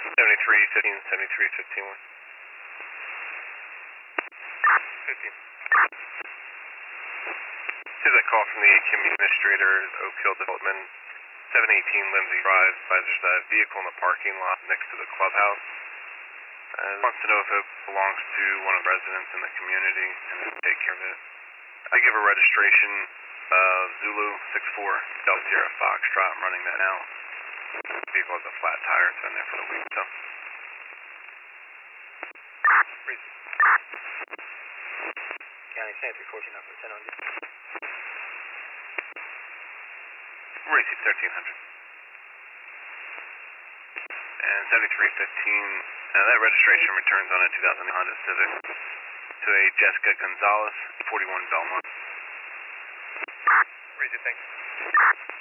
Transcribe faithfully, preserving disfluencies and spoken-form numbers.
seventy-three fifteen, seventy-three fifteen. fifteen. Here's a call from the A T M administrator, Oak Hill Development, seven eighteen Lindsay Drive. There's a vehicle in the parking lot next to the clubhouse. Uh, wants to know if it belongs to one of the residents in the community and then take care of it. I give a registration, uh, Zulu six four Delta Sierra Foxtrot. I'm running that now. The vehicle has a flat tire. It's been there for a week, so. County Sentry fourteen up for ten on you. Receive thirteen hundred. And seventy-three fifteen, uh, that registration returns on a two thousand Honda Civic to a Jessica Gonzalez, forty-one Belmont. Receive, thanks.